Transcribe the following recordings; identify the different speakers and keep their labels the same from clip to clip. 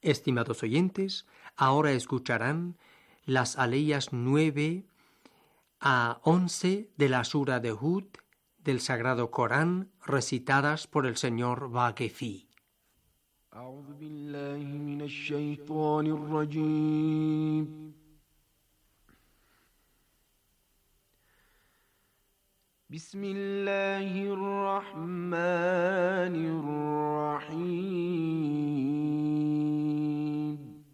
Speaker 1: Estimados oyentes, ahora escucharán las aleyas 9 a 11 de la Sura de Hud del Sagrado Corán, recitadas por el señor Vaquefi.
Speaker 2: أعوذ بالله من الشيطان الرجيم. بسم الله الرحمن الرحيم.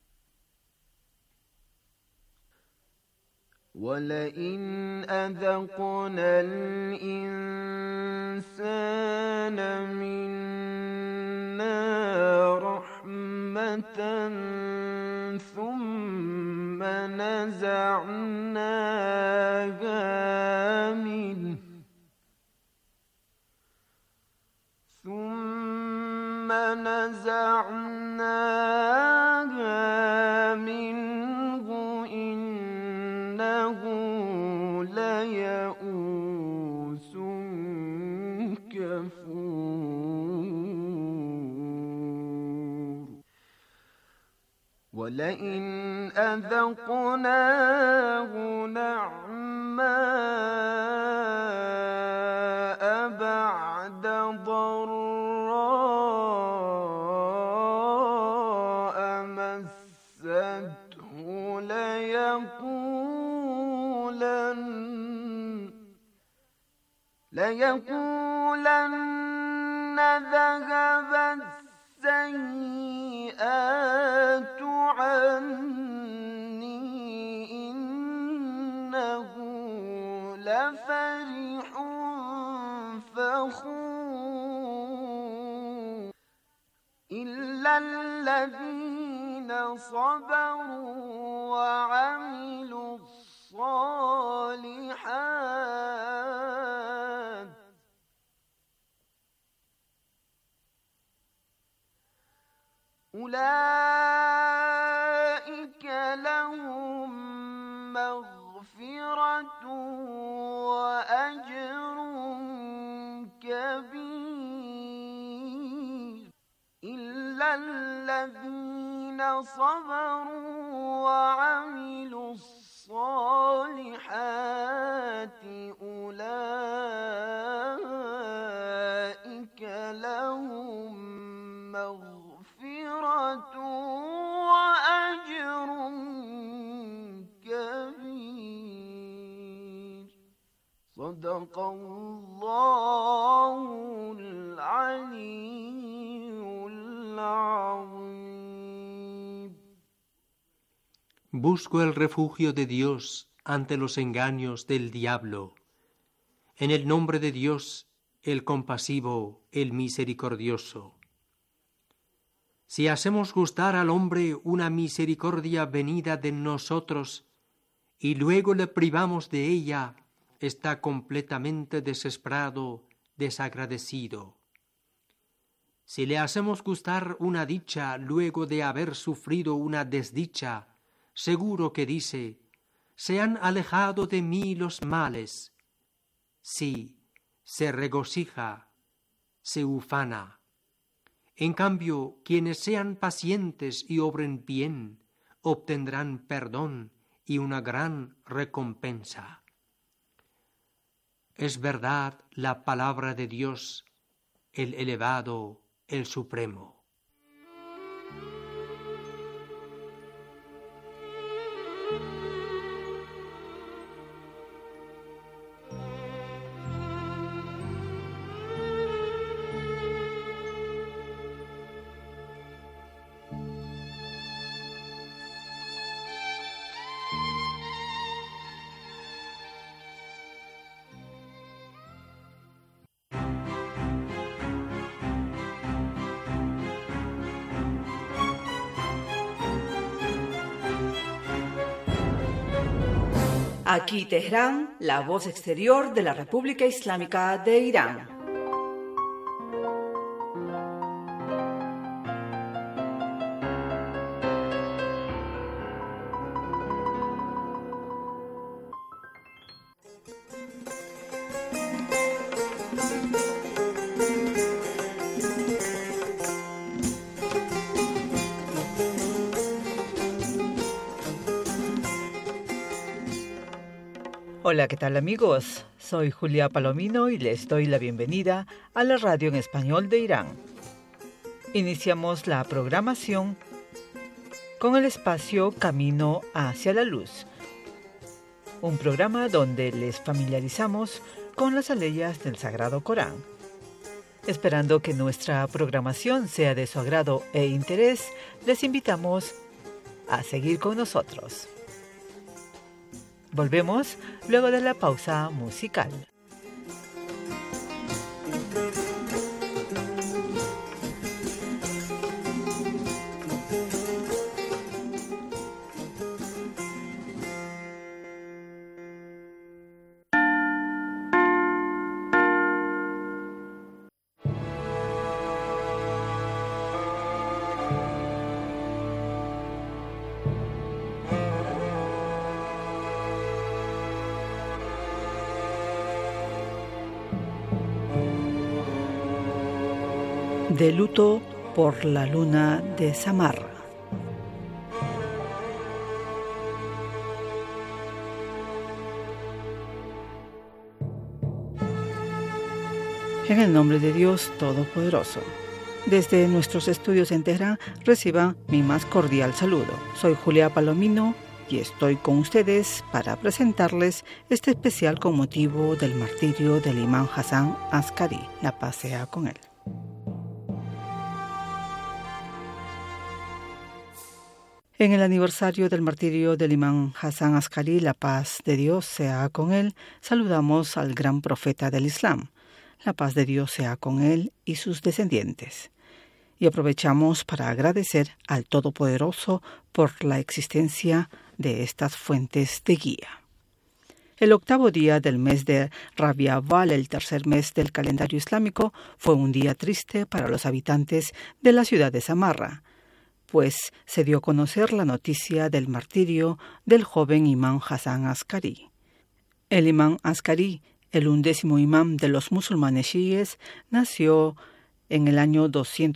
Speaker 2: ولئن أذقنا الإنسان منا رحمة ثم نزعناها منه إنه ليئوس كفور. ولئن أذقناه نعماء بعد ضراء مسته ليقولن ذهب السيئات عني إنه لفرح فخور. إلا الذين صبروا وعملوا الصالحات أولئك لهم مغفرة وأجر كبير. إلا الذين صبروا وعملوا الصالحات أولئك لهم مغفرة وأجر كبير. صدق الله العلي العظيم.
Speaker 1: Busco el refugio de Dios ante los engaños del diablo. En el nombre de Dios, el compasivo, el misericordioso. Si hacemos gustar al hombre una misericordia venida de nosotros y luego le privamos de ella, está completamente desesperado, desagradecido. Si le hacemos gustar una dicha luego de haber sufrido una desdicha, seguro que dice: se han alejado de mí los males. Sí, se regocija, se ufana. En cambio, quienes sean pacientes y obren bien, obtendrán perdón y una gran recompensa. Es verdad la palabra de Dios, el elevado, el supremo.
Speaker 3: Aquí Teherán, la voz exterior de la República Islámica de Irán.
Speaker 4: Hola, ¿qué tal amigos? Soy Julia Palomino y les doy la bienvenida a la radio en español de Irán. Iniciamos la programación con el espacio Camino hacia la Luz, un programa donde les familiarizamos con las aleyas del Sagrado Corán. Esperando que nuestra programación sea de su agrado e interés, les invitamos a seguir con nosotros. Volvemos luego de la pausa musical. De luto por la luna de Samarra. En el nombre de Dios Todopoderoso. Desde nuestros estudios en Teherán, reciban mi más cordial saludo. Soy Julia Palomino y estoy con ustedes para presentarles este especial con motivo del martirio del imán Hasan Askari. La paz sea con él. En el aniversario del martirio del imán Hasan Askari, la paz de Dios sea con él, saludamos al gran profeta del Islam. La paz de Dios sea con él y sus descendientes. Y aprovechamos para agradecer al Todopoderoso por la existencia de estas fuentes de guía. El 8º día del mes de Rabi' Awwal, el tercer mes del calendario islámico, fue un día triste para los habitantes de la ciudad de Samarra, pues se dio a conocer la noticia del martirio del joven imán Hasan Askari. El imán Askari, el 11º imán de los musulmanes chiíes, nació en el año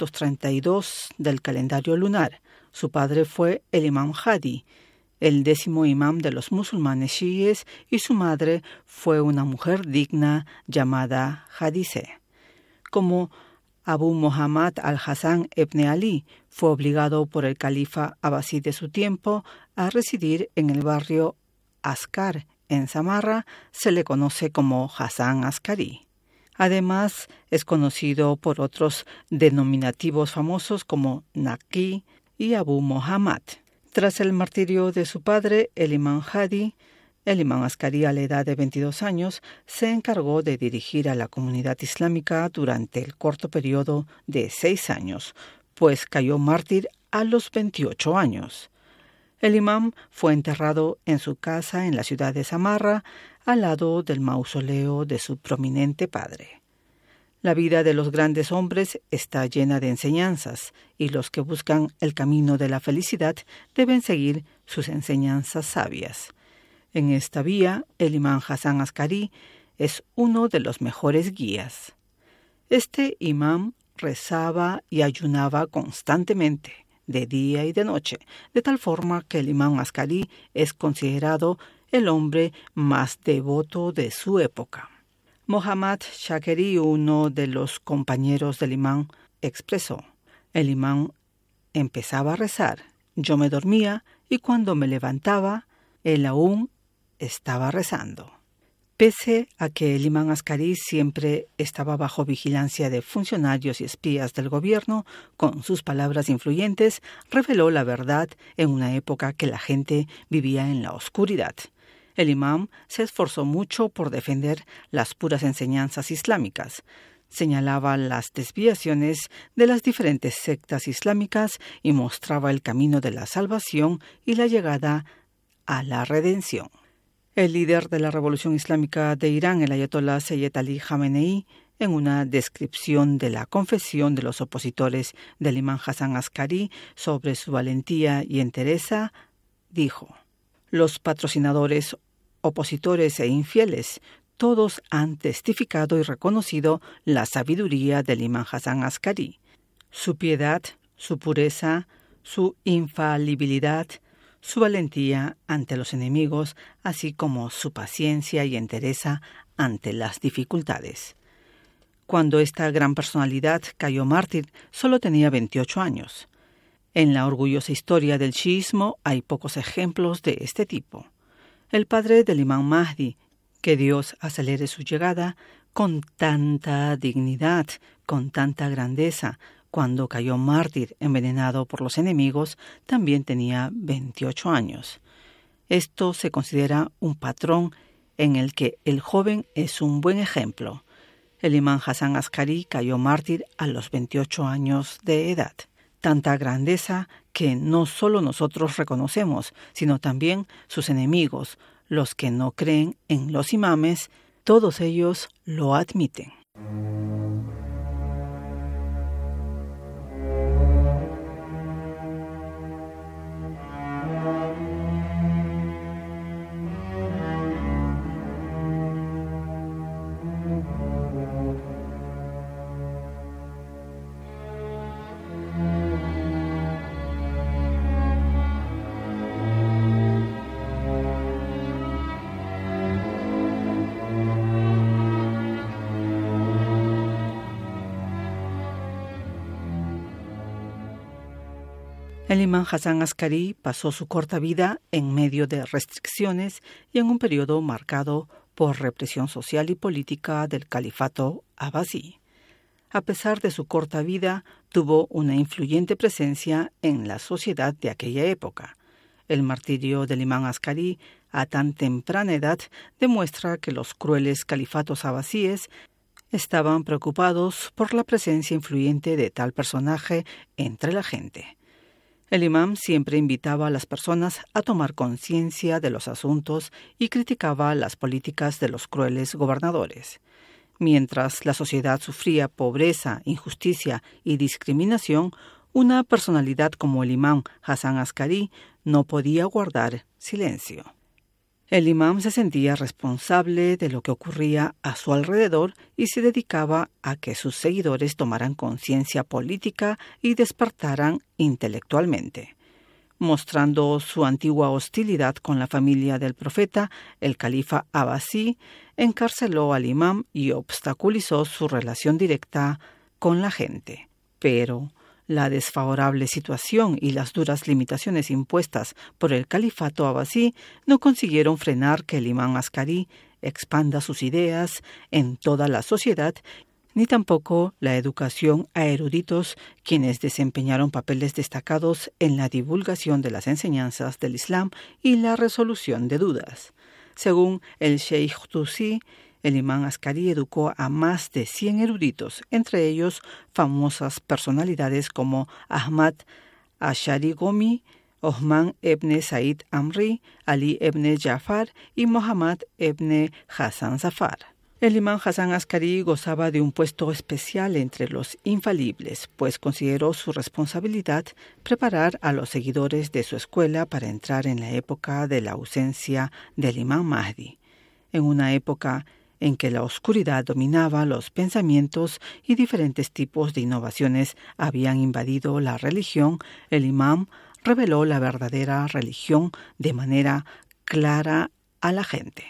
Speaker 4: 232 del calendario lunar. Su padre fue el imán Hadi, el 10º imán de los musulmanes chiíes, y su madre fue una mujer digna llamada Hadise. Como Abu Muhammad al-Hasan ibn Ali fue obligado por el califa abasí de su tiempo a residir en el barrio Askar, en Samarra, se le conoce como Hasan Askari. Además, es conocido por otros denominativos famosos como Naqi y Abu Muhammad. Tras el martirio de su padre, el imán Hadi, el imán Askari, a la edad de 22 años, se encargó de dirigir a la comunidad islámica durante el corto periodo de 6 años, pues cayó mártir a los 28 años. El imán fue enterrado en su casa en la ciudad de Samarra, al lado del mausoleo de su prominente padre. La vida de los grandes hombres está llena de enseñanzas, y los que buscan el camino de la felicidad deben seguir sus enseñanzas sabias. En esta vía, el imán Hasan Askari es uno de los mejores guías. Este imán rezaba y ayunaba constantemente, de día y de noche, de tal forma que el imán Askari es considerado el hombre más devoto de su época. Mohammad Shakeri, uno de los compañeros del imán, expresó: el imán empezaba a rezar, yo me dormía y cuando me levantaba, él aún estaba rezando. Pese a que el imán Askari siempre estaba bajo vigilancia de funcionarios y espías del gobierno, con sus palabras influyentes reveló la verdad en una época que la gente vivía en la oscuridad. El imán se esforzó mucho por defender las puras enseñanzas islámicas. Señalaba las desviaciones de las diferentes sectas islámicas y mostraba el camino de la salvación y la llegada a la redención. El líder de la Revolución Islámica de Irán, el ayatolá Seyyed Ali Jamenei, en una descripción de la confesión de los opositores del imán Hasan Askari sobre su valentía y entereza, dijo: los patrocinadores, opositores e infieles, todos han testificado y reconocido la sabiduría del imán Hasan Askari, su piedad, su pureza, su infalibilidad, su valentía ante los enemigos, así como su paciencia y entereza ante las dificultades. Cuando esta gran personalidad cayó mártir, solo tenía 28 años. En la orgullosa historia del chiismo hay pocos ejemplos de este tipo. El padre del Imam Mahdi, que Dios acelere su llegada, con tanta dignidad, con tanta grandeza, cuando cayó mártir envenenado por los enemigos, también tenía 28 años. Esto se considera un patrón en el que el joven es un buen ejemplo. El imán Hasan Askari cayó mártir a los 28 años de edad. Tanta grandeza que no solo nosotros reconocemos, sino también sus enemigos, los que no creen en los imames, todos ellos lo admiten. El imán Hasan Askari pasó su corta vida en medio de restricciones y en un periodo marcado por represión social y política del califato abasí. A pesar de su corta vida, tuvo una influyente presencia en la sociedad de aquella época. El martirio del imán Askari a tan temprana edad demuestra que los crueles califatos abasíes estaban preocupados por la presencia influyente de tal personaje entre la gente. El imam siempre invitaba a las personas a tomar conciencia de los asuntos y criticaba las políticas de los crueles gobernadores. Mientras la sociedad sufría pobreza, injusticia y discriminación, una personalidad como el imam Hasan Askari no podía guardar silencio. El imam se sentía responsable de lo que ocurría a su alrededor y se dedicaba a que sus seguidores tomaran conciencia política y despertaran intelectualmente. Mostrando su antigua hostilidad con la familia del profeta, el califa abasí encarceló al imam y obstaculizó su relación directa con la gente. Pero la desfavorable situación y las duras limitaciones impuestas por el califato abasí no consiguieron frenar que el imán Askari expanda sus ideas en toda la sociedad, ni tampoco la educación a eruditos quienes desempeñaron papeles destacados en la divulgación de las enseñanzas del Islam y la resolución de dudas. Según el Sheikh Tusi, el imán Askari educó a más de 100 eruditos, entre ellos famosas personalidades como Ahmad Ashari Gomi, Osman ibn Said Amri, Ali ibn Jafar y Muhammad ibn Hassan Zafar. El imán Hasan Askari gozaba de un puesto especial entre los infalibles, pues consideró su responsabilidad preparar a los seguidores de su escuela para entrar en la época de la ausencia del imán Mahdi. En una época en que la oscuridad dominaba los pensamientos y diferentes tipos de innovaciones habían invadido la religión, el imam reveló la verdadera religión de manera clara a la gente.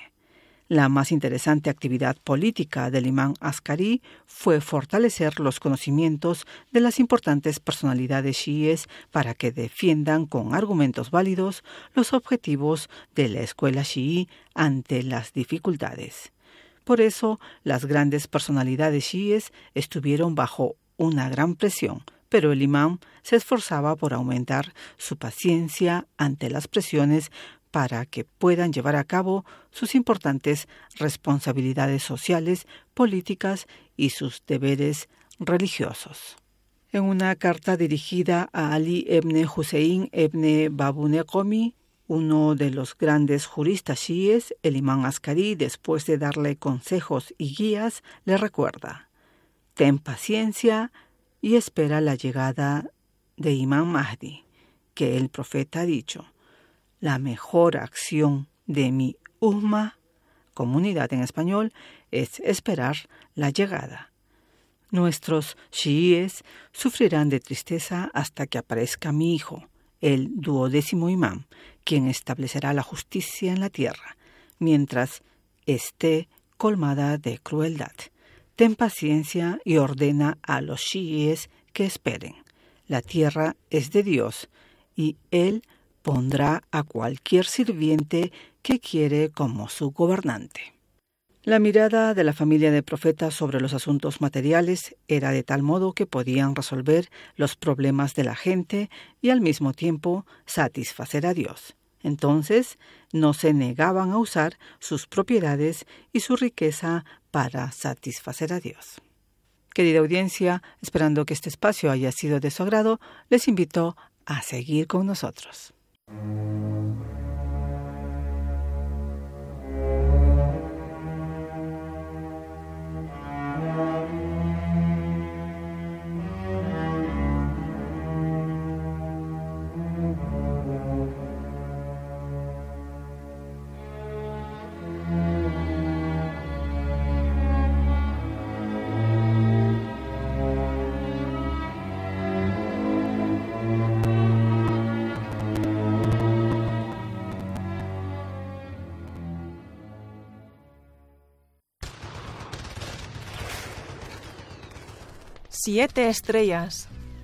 Speaker 4: La más interesante actividad política del imán Askari fue fortalecer los conocimientos de las importantes personalidades chiíes para que defiendan con argumentos válidos los objetivos de la escuela chií ante las dificultades. Por eso, las grandes personalidades chiíes estuvieron bajo una gran presión, pero el imam se esforzaba por aumentar su paciencia ante las presiones para que puedan llevar a cabo sus importantes responsabilidades sociales, políticas y sus deberes religiosos. En una carta dirigida a Ali ibn Hussein ibn Babunekomi, uno de los grandes juristas chiíes, el imán Askari, después de darle consejos y guías, le recuerda: ten paciencia y espera la llegada de Imam Mahdi, que el profeta ha dicho: la mejor acción de mi umma, comunidad en español, es esperar la llegada. Nuestros chiíes sufrirán de tristeza hasta que aparezca mi hijo, el 12º imán, quien establecerá la justicia en la tierra, mientras esté colmada de crueldad. Ten paciencia y ordena a los chiíes que esperen. La tierra es de Dios, y Él pondrá a cualquier sirviente que quiere como su gobernante. La mirada de la familia de profetas sobre los asuntos materiales era de tal modo que podían resolver los problemas de la gente y al mismo tiempo satisfacer a Dios. Entonces, no se negaban a usar sus propiedades y su riqueza para satisfacer a Dios. Querida audiencia, esperando que este espacio haya sido de su agrado, les invito a seguir con nosotros.
Speaker 5: Siete estrellas.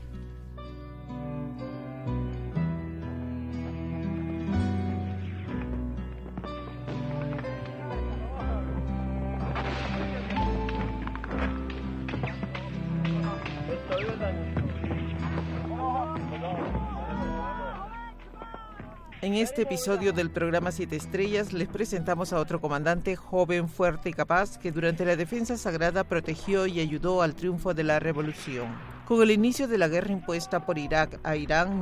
Speaker 5: En este episodio del programa 7 Estrellas les presentamos a otro comandante joven, fuerte y capaz que durante la defensa sagrada protegió y ayudó al triunfo de la revolución. Con el inicio de la guerra impuesta por Irak a Irán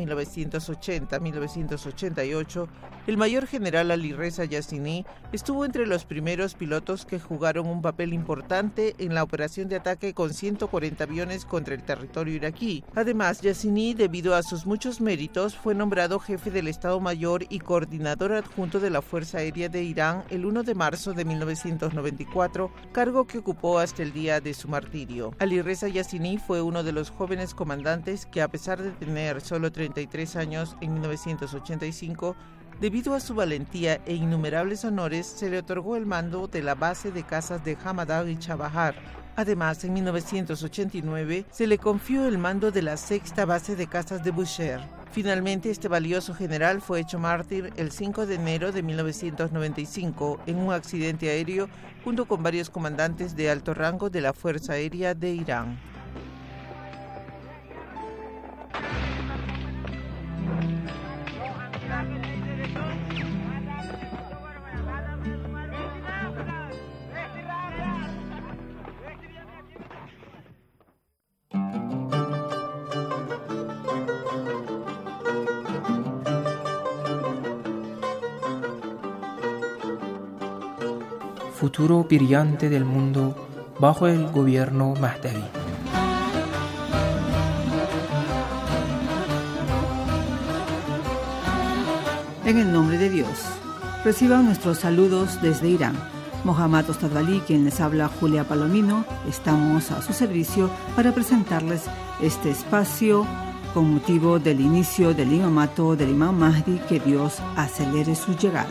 Speaker 5: 1980-1988, el mayor general Ali Reza Yassini estuvo entre los primeros pilotos que jugaron un papel importante en la operación de ataque con 140 aviones contra el territorio iraquí. Además, Yassini, debido a sus muchos méritos, fue nombrado jefe del Estado Mayor y coordinador adjunto de la Fuerza Aérea de Irán el 1 de marzo de 1994, cargo que ocupó hasta el día de su martirio. Ali Reza Yassini fue uno de los jóvenes comandantes que, a pesar de tener solo 33 años en 1985, debido a su valentía e innumerables honores, se le otorgó el mando de la base de cazas de Hamadan y Chabahar. Además, en 1989 se le confió el mando de la sexta base de cazas de Bushehr. Finalmente, este valioso general fue hecho mártir el 5 de enero de 1995 en un accidente aéreo junto con varios comandantes de alto rango de la Fuerza Aérea de Irán.
Speaker 6: Futuro brillante del mundo bajo el gobierno Mahdavi.
Speaker 4: En el nombre de Dios, reciban nuestros saludos desde Irán. Mohammad Ostadbali, quien les habla, Julia Palomino, estamos a su servicio para presentarles este espacio con motivo del inicio del imamato del Imam Mahdi, que Dios acelere su llegada.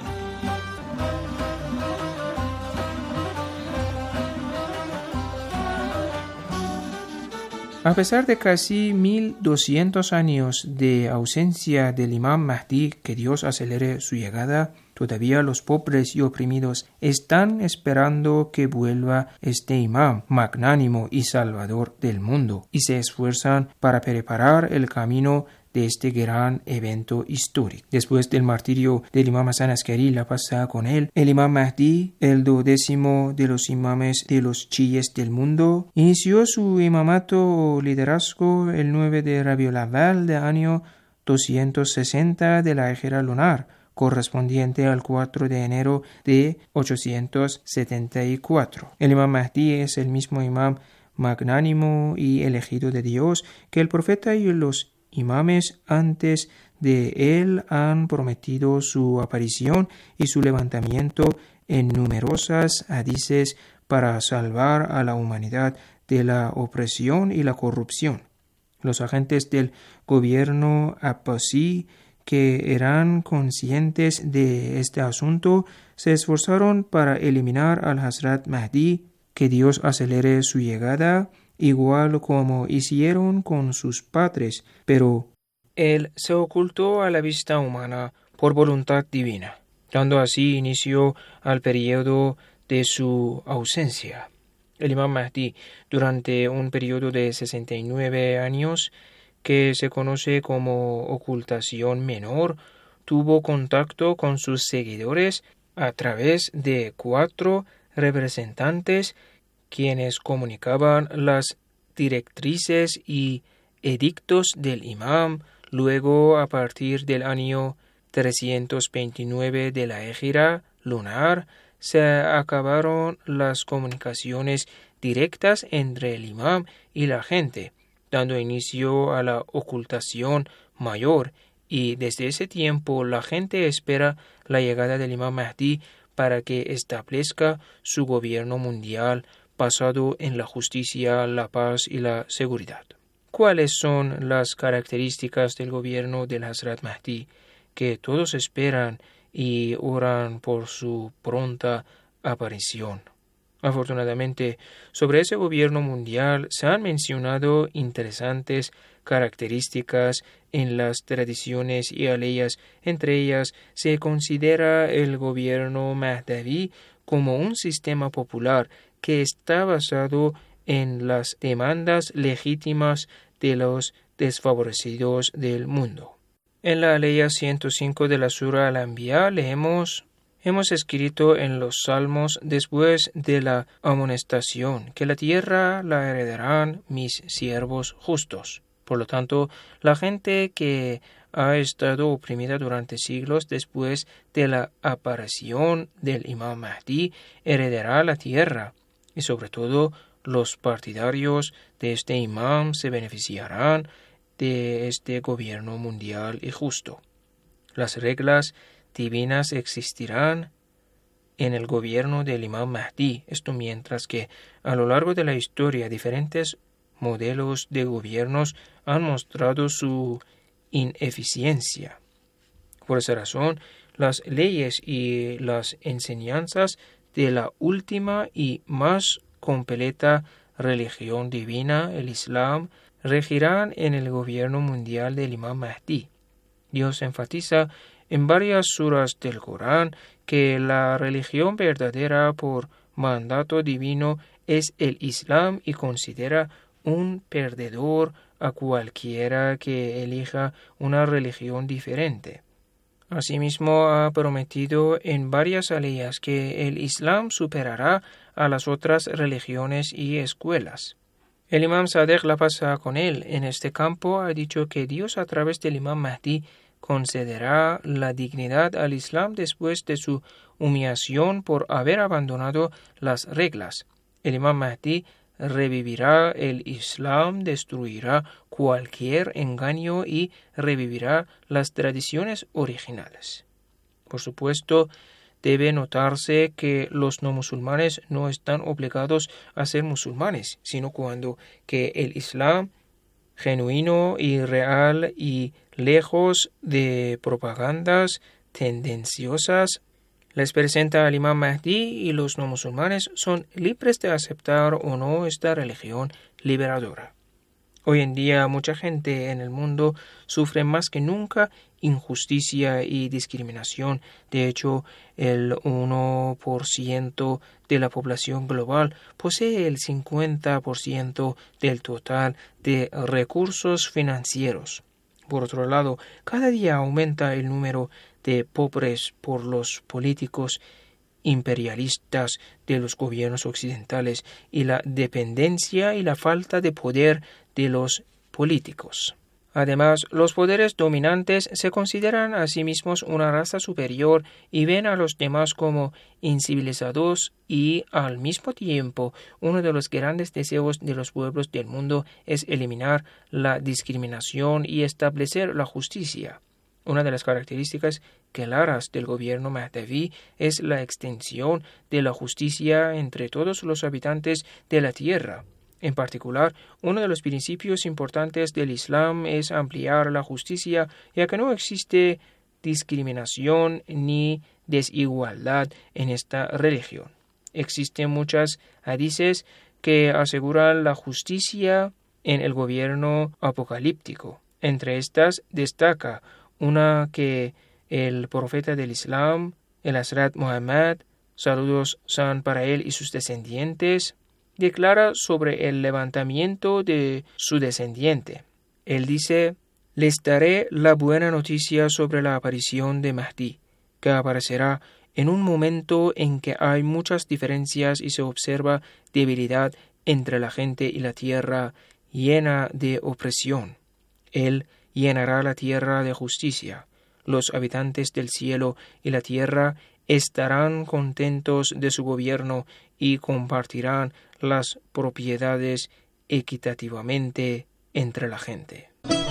Speaker 6: A pesar de casi 1200 años de ausencia del Imam Mahdi, que Dios acelere su llegada, todavía los pobres y oprimidos están esperando que vuelva este Imam magnánimo y salvador del mundo, y se esfuerzan para preparar el camino de este gran evento histórico. Después del martirio del Imam Hasan Askari, la paz sea con él, el Imam Mahdi, el 12º de los imames de los chiíes del mundo, inició su imamato o liderazgo el 9 de Rabiul Awwal del año 260 de la Égira lunar, correspondiente al 4 de enero de 874. El Imam Mahdi es el mismo imam magnánimo y elegido de Dios que el profeta y los imames antes de él han prometido su aparición y su levantamiento en numerosas hadices para salvar a la humanidad de la opresión y la corrupción. Los agentes del gobierno abbasí que eran conscientes de este asunto, se esforzaron para eliminar al Hazrat Mahdi, que Dios acelere su llegada, igual como hicieron con sus padres, pero él se ocultó a la vista humana por voluntad divina, dando así inicio al periodo de su ausencia. El Imam Mahdi, durante un periodo de 69 años, que se conoce como ocultación menor, tuvo contacto con sus seguidores a través de 4 representantes quienes comunicaban las directrices y edictos del imam. Luego, a partir del año 329 de la Égira lunar, se acabaron las comunicaciones directas entre el imam y la gente, dando inicio a la ocultación mayor, y desde ese tiempo la gente espera la llegada del Imam Mahdi para que establezca su gobierno mundial basado en la justicia, la paz y la seguridad. ¿Cuáles son las características del gobierno del Hazrat Mahdi que todos esperan y oran por su pronta aparición? Afortunadamente, sobre ese gobierno mundial se han mencionado interesantes características en las tradiciones y aleyas. Entre ellas, se considera el gobierno Mahdaví como un sistema popular que está basado en las demandas legítimas de los desfavorecidos del mundo. En la aleya 105 de la Sura Al-Anbiya leemos: Hemos escrito en los Salmos después de la amonestación que la tierra la heredarán mis siervos justos. Por lo tanto, la gente que ha estado oprimida durante siglos después de la aparición del Imam Mahdi heredará la tierra, y sobre todo los partidarios de este imam se beneficiarán de este gobierno mundial y justo. Las reglas divinas existirán en el gobierno del Imam Mahdi, esto mientras que a lo largo de la historia diferentes modelos de gobiernos han mostrado su ineficiencia. Por esa razón, las leyes y las enseñanzas de la última y más completa religión divina, el Islam, regirán en el gobierno mundial del Imam Mahdi. Dios enfatiza en varias suras del Corán que la religión verdadera por mandato divino es el Islam y considera un perdedor a cualquiera que elija una religión diferente. Asimismo, ha prometido en varias aleyas que el Islam superará a las otras religiones y escuelas. El Imam Sadiq, la paz sea con él, en este campo ha dicho que Dios a través del Imam Mahdi concederá la dignidad al Islam después de su humillación por haber abandonado las reglas. El Imam Mahdi revivirá el Islam, destruirá cualquier engaño y revivirá las tradiciones originales. Por supuesto, debe notarse que los no musulmanes no están obligados a ser musulmanes, sino cuando que el Islam genuino y real y lejos de propagandas tendenciosas les presenta al Imam Mahdi, y los no musulmanes son libres de aceptar o no esta religión liberadora. Hoy en día mucha gente en el mundo sufre más que nunca injusticia y discriminación. De hecho, el 1% de la población global posee el 50% del total de recursos financieros. Por otro lado, cada día aumenta el número de pobres por los políticos imperialistas de los gobiernos occidentales y la dependencia y la falta de poder de los políticos. Además, los poderes dominantes se consideran a sí mismos una raza superior y ven a los demás como incivilizados, y al mismo tiempo uno de los grandes deseos de los pueblos del mundo es eliminar la discriminación y establecer la justicia. Una de las características claras del gobierno Mahdaví es la extensión de la justicia entre todos los habitantes de la tierra. En particular, uno de los principios importantes del Islam es ampliar la justicia, ya que no existe discriminación ni desigualdad en esta religión. Existen muchas hadices que aseguran la justicia en el gobierno apocalíptico. Entre estas destaca una que el profeta del Islam, el Hazrat Muhammad, saludos sean para él y sus descendientes, declara sobre el levantamiento de su descendiente. Él dice: les daré la buena noticia sobre la aparición de Mahdi, que aparecerá en un momento en que hay muchas diferencias y se observa debilidad entre la gente y la tierra llena de opresión. Él llenará la tierra de justicia. Los habitantes del cielo y la tierra estarán contentos de su gobierno y compartirán las propiedades equitativamente entre la gente.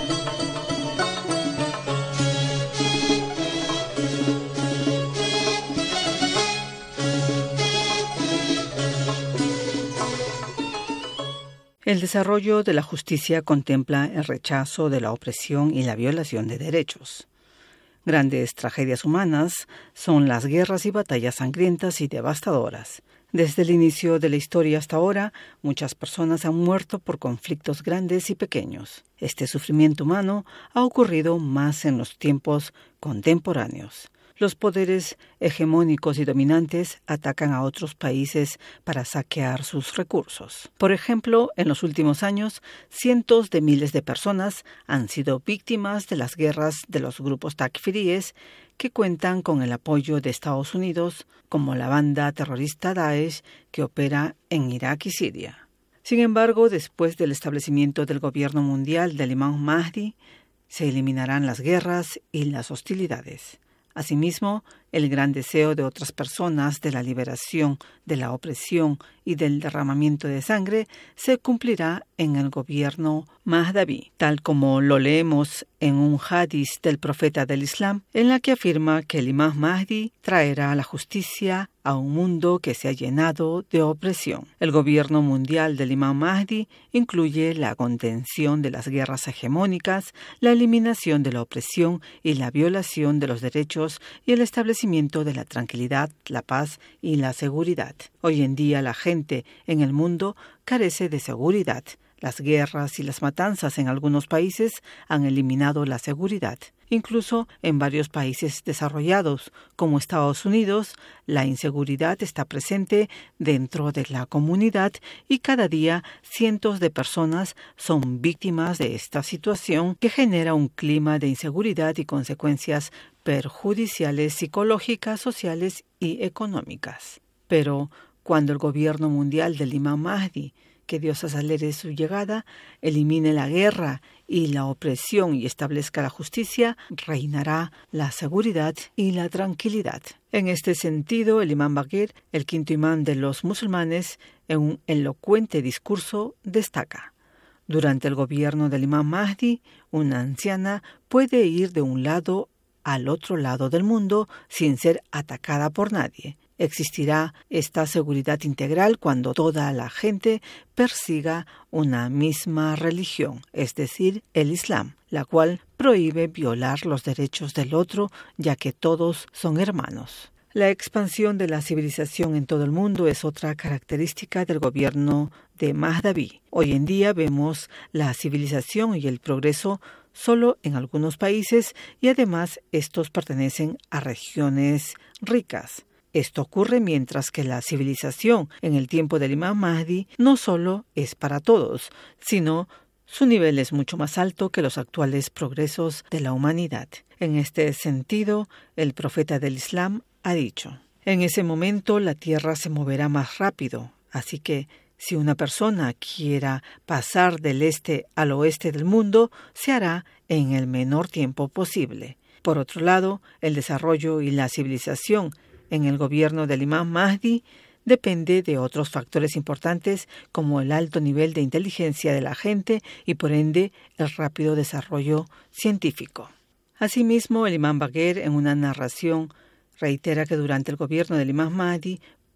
Speaker 4: El desarrollo de la justicia contempla el rechazo de la opresión y la violación de derechos. Grandes tragedias humanas son las guerras y batallas sangrientas y devastadoras. Desde el inicio de la historia hasta ahora, muchas personas han muerto por conflictos grandes y pequeños. Este sufrimiento humano ha ocurrido más en los tiempos contemporáneos. Los poderes hegemónicos y dominantes atacan a otros países para saquear sus recursos. Por ejemplo, en los últimos años, cientos de miles de personas han sido víctimas de las guerras de los grupos takfiríes que cuentan con el apoyo de Estados Unidos, como la banda terrorista Daesh que opera en Irak y Siria. Sin embargo, después del establecimiento del gobierno mundial del Imam Mahdi, se eliminarán las guerras y las hostilidades. Asimismo, el gran deseo de otras personas de la liberación de la opresión y del derramamiento de sangre se cumplirá en el gobierno Mahdaví, tal como lo leemos en un hadiz del profeta del Islam, en la que afirma que el Imam Mahdi traerá la justicia a un mundo que se ha llenado de opresión. El gobierno mundial del Imam Mahdi incluye la contención de las guerras hegemónicas, la eliminación de la opresión y la violación de los derechos y el establecimiento de la tranquilidad, la paz y la seguridad. Hoy en día la gente en el mundo carece de seguridad. Las guerras y las matanzas en algunos países han eliminado la seguridad. Incluso en varios países desarrollados, como Estados Unidos, la inseguridad está presente dentro de la comunidad y cada día cientos de personas son víctimas de esta situación que genera un clima de inseguridad y consecuencias perjudiciales psicológicas, sociales y económicas. Pero cuando el gobierno mundial del Imam Mahdi, que Dios acelere su llegada, elimine la guerra y la opresión y establezca la justicia, reinará la seguridad y la tranquilidad. En este sentido, el Imam Baqir, el quinto imán de los musulmanes, en un elocuente discurso destaca: durante el gobierno del Imam Mahdi, una anciana puede ir de un lado al otro lado del mundo sin ser atacada por nadie. Existirá esta seguridad integral cuando toda la gente persiga una misma religión, es decir, el Islam, la cual prohíbe violar los derechos del otro, ya que todos son hermanos. La expansión de la civilización en todo el mundo es otra característica del gobierno de Mahdaví. Hoy en día vemos la civilización y el progreso solo en algunos países y además estos pertenecen a regiones ricas. Esto ocurre mientras que la civilización en el tiempo del Imam Mahdi no solo es para todos, sino su nivel es mucho más alto que los actuales progresos de la humanidad. En este sentido, el profeta del Islam ha dicho: en ese momento la tierra se moverá más rápido, así que si una persona quiera pasar del este al oeste del mundo, se hará en el menor tiempo posible. Por otro lado, el desarrollo y la civilización en el gobierno del Imam Mahdi depende de otros factores importantes como el alto nivel de inteligencia de la gente y por ende el rápido desarrollo científico. Asimismo, el Imam Baqir en una narración reitera que durante el gobierno del Imam Mahdi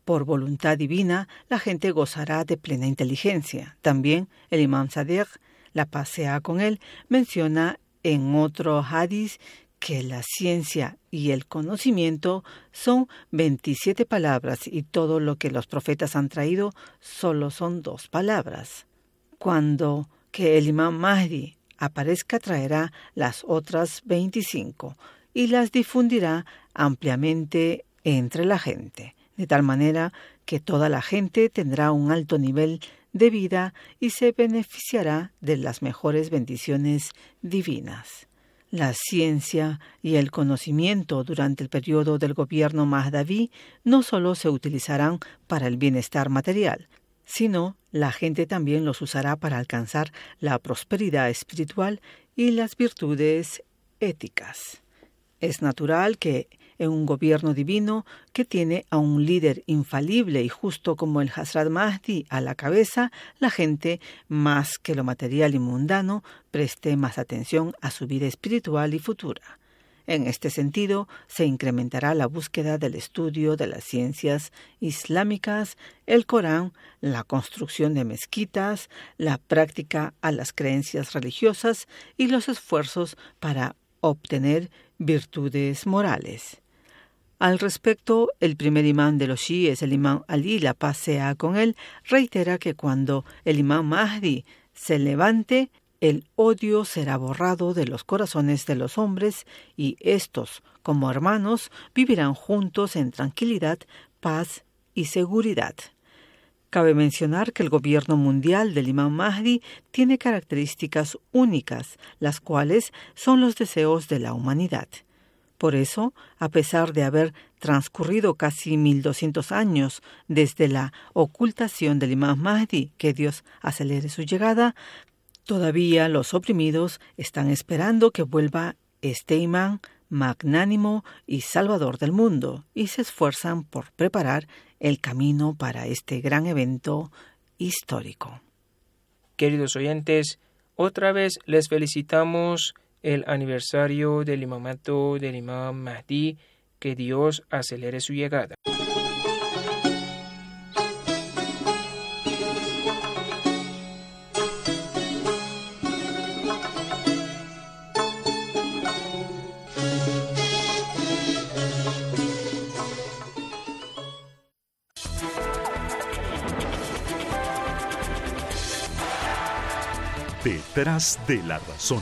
Speaker 4: Por voluntad divina, la gente gozará de plena inteligencia. También el Imam Sadiq, la paz sea con él, menciona en otro hadith que la ciencia y el conocimiento son 27 palabras y todo lo que los profetas han traído solo son 2 palabras. Cuando que el Imam Mahdi aparezca, traerá las otras 25 y las difundirá ampliamente entre la gente, de tal manera que toda la gente tendrá un alto nivel de vida y se beneficiará de las mejores bendiciones divinas. La ciencia y el conocimiento durante el periodo del gobierno Mahdaví no solo se utilizarán para el bienestar material, sino la gente también los usará para alcanzar la prosperidad espiritual y las virtudes éticas. Es natural que en un gobierno divino que tiene a un líder infalible y justo como el Hazrat Mahdi a la cabeza, la gente, más que lo material y mundano, preste más atención a su vida espiritual y futura. En este sentido, se incrementará la búsqueda del estudio de las ciencias islámicas, el Corán, la construcción de mezquitas, la práctica a las creencias religiosas y los esfuerzos para obtener virtudes morales. Al respecto, el primer imán de los chiíes, el imán Ali, la paz sea con él, reitera que cuando el imán Mahdi se levante, el odio será borrado de los corazones de los hombres y estos, como hermanos, vivirán juntos en tranquilidad, paz y seguridad. Cabe mencionar que el gobierno mundial del imán Mahdi tiene características únicas, las cuales son los deseos de la humanidad. Por eso, a pesar de haber transcurrido casi 1200 años desde la ocultación del imán Mahdi, que Dios acelere su llegada, todavía los oprimidos están esperando que vuelva este imán magnánimo y salvador del mundo y se esfuerzan por preparar el camino para este gran evento histórico.
Speaker 6: Queridos oyentes, otra vez les felicitamos el aniversario del imamato del imam Mahdi, que Dios acelere su llegada.
Speaker 7: Detrás de la razón.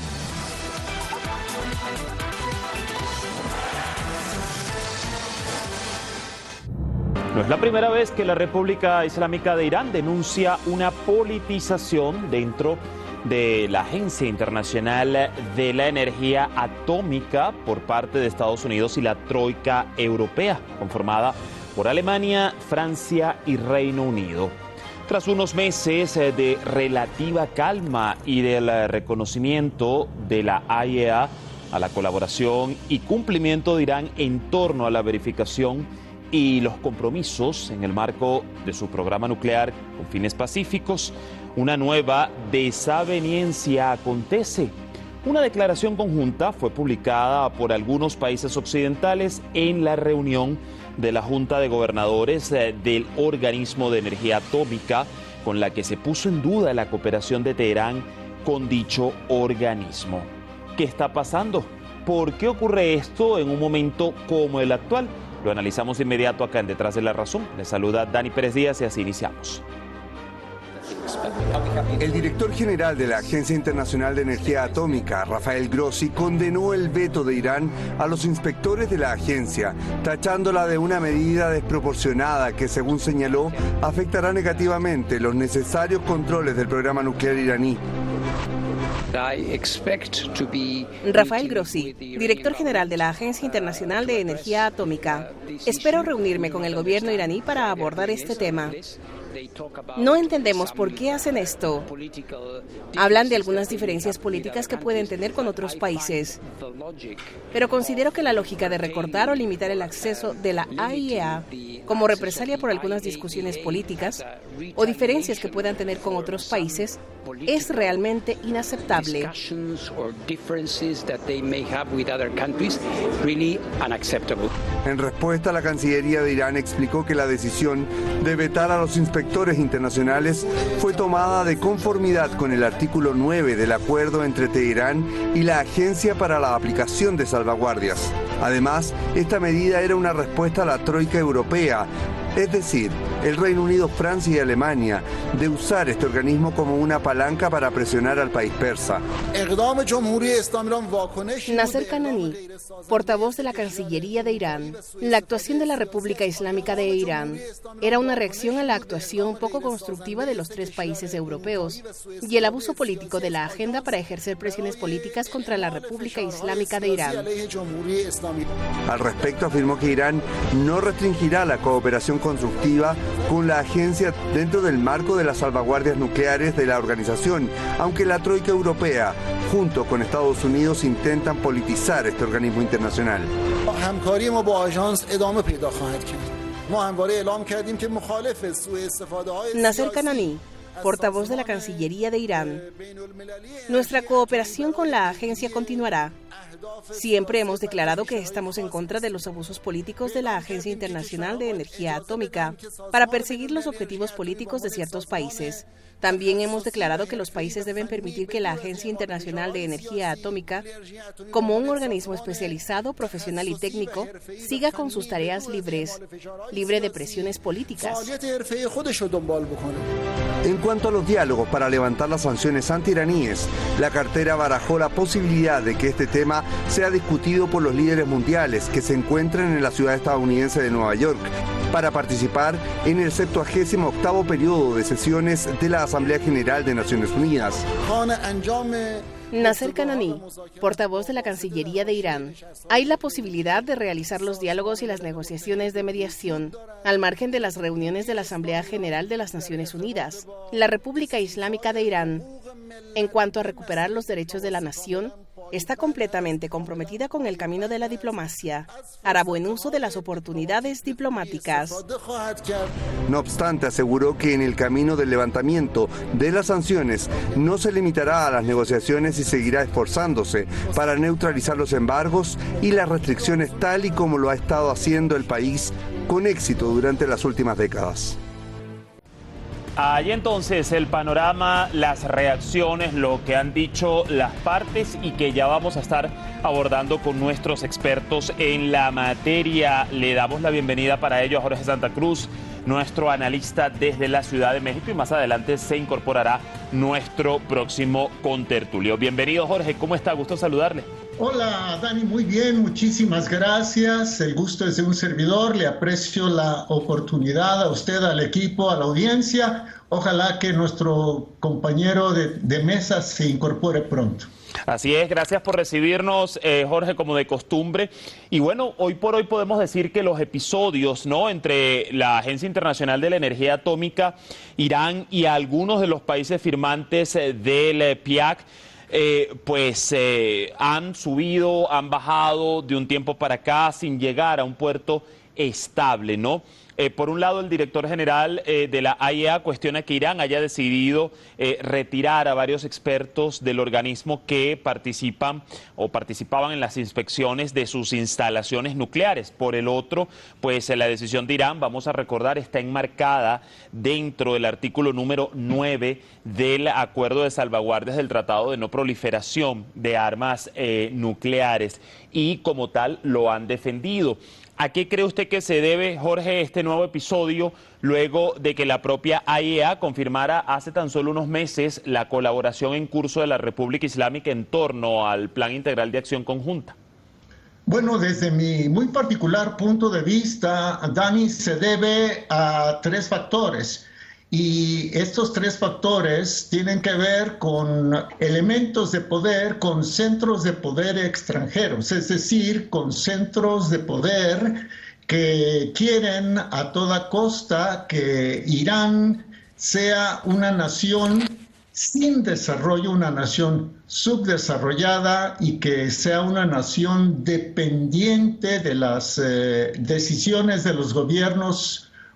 Speaker 8: No es la primera vez que la República Islámica de Irán denuncia una politización dentro de la Agencia Internacional de la Energía Atómica por parte de Estados Unidos y la Troika Europea, conformada por Alemania, Francia y Reino Unido. Tras unos meses de relativa calma y del reconocimiento de la AIEA a la colaboración y cumplimiento de Irán en torno a la verificación y los compromisos en el marco de su programa nuclear con fines pacíficos, una nueva desaveniencia acontece. Una declaración conjunta fue publicada por algunos países occidentales en la reunión de la Junta de Gobernadores del Organismo de Energía Atómica, con la que se puso en duda la cooperación de Teherán con dicho organismo. ¿Qué está pasando? ¿Por qué ocurre esto en un momento como el actual? Lo analizamos de inmediato acá en Detrás de la Razón. Les saluda Dani Pérez Díaz y así iniciamos.
Speaker 9: El director general de la Agencia Internacional de Energía Atómica, Rafael Grossi, condenó el veto de Irán a los inspectores de la agencia, tachándola de una medida desproporcionada que, según señaló, afectará negativamente los necesarios controles del programa nuclear iraní.
Speaker 10: Rafael Grossi, director general de la Agencia Internacional de Energía Atómica. Espero reunirme con el gobierno iraní para abordar este tema. No entendemos por qué hacen esto. Hablan de algunas diferencias políticas que pueden tener con otros países. Pero considero que la lógica de recortar o limitar el acceso de la AIEA como represalia por algunas discusiones políticas o diferencias que puedan tener con otros países es realmente inaceptable.
Speaker 9: En respuesta, la Cancillería de Irán explicó que la decisión de vetar a los inspectores internacionales fue tomada de conformidad con el artículo 9 del acuerdo entre Teherán y la Agencia para la Aplicación de Salvaguardias. Además, esta medida era una respuesta a la troika europea, es decir, el Reino Unido, Francia y Alemania, de usar este organismo como una palanca para presionar al país persa.
Speaker 10: Nasser Kanani, portavoz de la Cancillería de Irán, la actuación de la República Islámica de Irán era una reacción a la actuación poco constructiva de los tres países europeos y el abuso político de la agenda para ejercer presiones políticas contra la República Islámica de Irán.
Speaker 9: Al respecto, afirmó que Irán no restringirá la cooperación constructiva con la agencia dentro del marco de las salvaguardias nucleares de la organización, aunque la troika europea, junto con Estados Unidos, intentan politizar este organismo internacional.
Speaker 10: Nasser Kanani, portavoz de la Cancillería de Irán. Nuestra cooperación con la agencia continuará. Siempre hemos declarado que estamos en contra de los abusos políticos de la Agencia Internacional de Energía Atómica para perseguir los objetivos políticos de ciertos países. También hemos declarado que los países deben permitir que la Agencia Internacional de Energía Atómica, como un organismo especializado, profesional y técnico, siga con sus tareas libres, libre de presiones políticas.
Speaker 9: En cuanto a los diálogos para levantar las sanciones antiiraníes, la cartera barajó la posibilidad de que este tema sea discutido por los líderes mundiales que se encuentran en la ciudad estadounidense de Nueva York para participar en el 78º periodo de sesiones de la Asamblea General de Naciones Unidas.
Speaker 10: Nasser Kanani, portavoz de la Cancillería de Irán. Hay la posibilidad de realizar los diálogos y las negociaciones de mediación, al margen de las reuniones de la Asamblea General de las Naciones Unidas. La República Islámica de Irán, en cuanto a recuperar los derechos de la nación, está completamente comprometida con el camino de la diplomacia. Hará buen uso de las oportunidades diplomáticas.
Speaker 9: No obstante, aseguró que en el camino del levantamiento de las sanciones no se limitará a las negociaciones y seguirá esforzándose para neutralizar los embargos y las restricciones tal y como lo ha estado haciendo el país con éxito durante las últimas décadas.
Speaker 8: Ahí entonces el panorama, las reacciones, lo que han dicho las partes y que ya vamos a estar abordando con nuestros expertos en la materia. Le damos la bienvenida para ello a Jorge Santa Cruz, nuestro analista desde la Ciudad de México, y más adelante se incorporará nuestro próximo contertulio. Bienvenido, Jorge, ¿cómo está? Gusto saludarle.
Speaker 7: Hola, Dani, muy bien, muchísimas gracias. El gusto es de un servidor, le aprecio la oportunidad a usted, al equipo, a la audiencia. Ojalá que nuestro compañero de mesa se incorpore pronto.
Speaker 8: Así es, gracias por recibirnos, Jorge, como de costumbre. Y bueno, hoy por hoy podemos decir que los episodios, ¿no?, entre la Agencia Internacional de la Energía Atómica, Irán y algunos de los países firmantes del PIAC, han subido, han bajado de un tiempo para acá sin llegar a un puerto estable, ¿no? Por un lado, el director general de la AIEA cuestiona que Irán haya decidido retirar a varios expertos del organismo que participaban en las inspecciones de sus instalaciones nucleares. Por el otro, pues la decisión de Irán, vamos a recordar, está enmarcada dentro del artículo número 9 del Acuerdo de Salvaguardias del Tratado de No Proliferación de Armas Nucleares, y como tal lo han defendido. ¿A qué cree usted que se debe, Jorge, este nuevo episodio, luego de que la propia AIEA confirmara hace tan solo unos meses la colaboración en curso de la República Islámica en torno al Plan Integral de Acción Conjunta?
Speaker 7: Bueno, desde mi muy particular punto de vista, Dani, se debe a tres factores. Y estos tres factores tienen que ver con elementos de poder, con centros de poder extranjeros, es decir, con centros de poder que quieren a toda costa que Irán sea una nación sin desarrollo, una nación subdesarrollada, y que sea una nación dependiente de las decisiones de los gobiernos